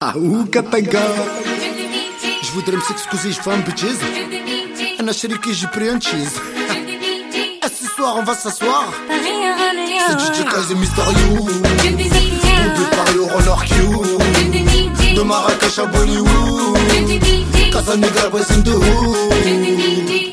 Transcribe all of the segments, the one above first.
Ah ou Katanga. Je voudrais me s'excuser, je fais un bitches. Un chérie j'ai pris un cheese. Ce soir on va s'asseoir. C'est DJ Kaiser Mysterio. De Paris au Roller Q. De Marrakech à Bollywood. Casanegra Bressin de Hood.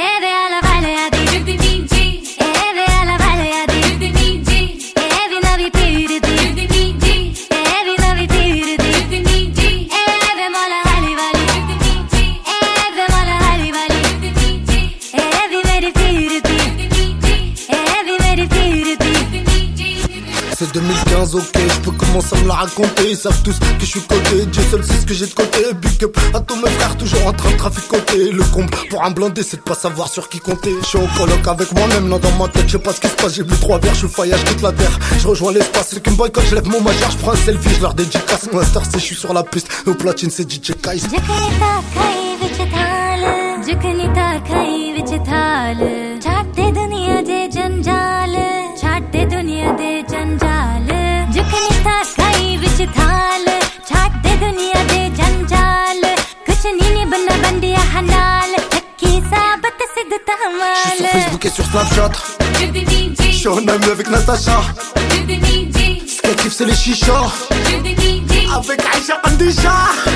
C'est 2015, ok, je peux commencer à me la raconter. Ils savent tous que je suis coté, Dieu seul sait ce que j'ai de côté. Big up à tous mes frères, toujours en train de traficoter. Le comble pour un blindé, c'est de pas savoir sur qui compter. Je suis en coloc avec moi-même, non dans ma tête, je sais pas ce qui se passe. J'ai bu 3 verres, je suis faillage, quitte la terre. Je rejoins l'espace, ceux qui me boycottent, je lève mon majeur, je prends un selfie, je leur dédicace. Mon star c'est je suis sur la piste, au platine c'est DJ Kaiser. Je suis sur Facebook et sur Snapchat. Je suis en ami avec Natacha. Ce qu'elle kiffe c'est les chichas. Avec Aïcha Kandisha.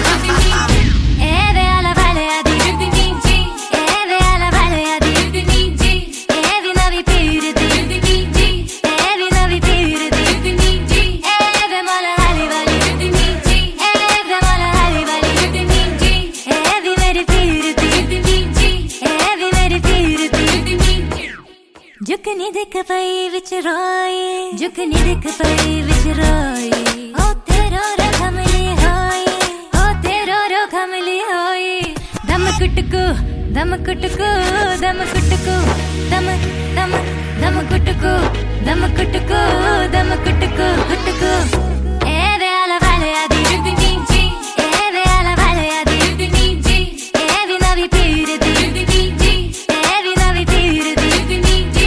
जुकनी देख पाई विच रोई जुकनी देख पाई विच रोई ओ तेरो रो कमली होई ओ तेरो रो कमली होई दम कुटकू दम कुटकू दम कुटकू दम दम दम कुटकू दम कुटकू दम कुटकू कुटकू ए वे आला वाले आदि जुकनी जी ए वे आला वाले आदि जुकनी जी ए वी नवी पीर दी जुकनी जी ए वी नवी पीर दी जुकनी जी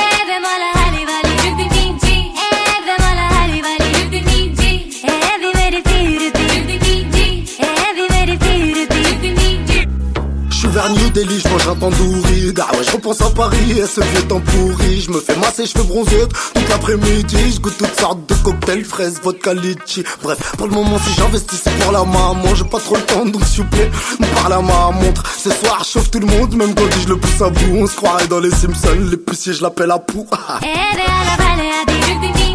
vers New Delhi, je mange un tandoori. Ah ouais, je repense à Paris et ce vieux temps pourri. Je me fais masser, je fais bronzer toute l'après-midi. Je goûte toutes sortes de cocktails, fraises, vodka, litchi. Bref, pour le moment, si j'investis, c'est pour la maman. J'ai pas trop le temps, donc s'il vous plaît, me parle à ma montre. Ce soir, je chauffe tout le monde, même quand je le pousse à bout. On se croirait dans les Simpsons, les poussiers, je l'appelle à pou.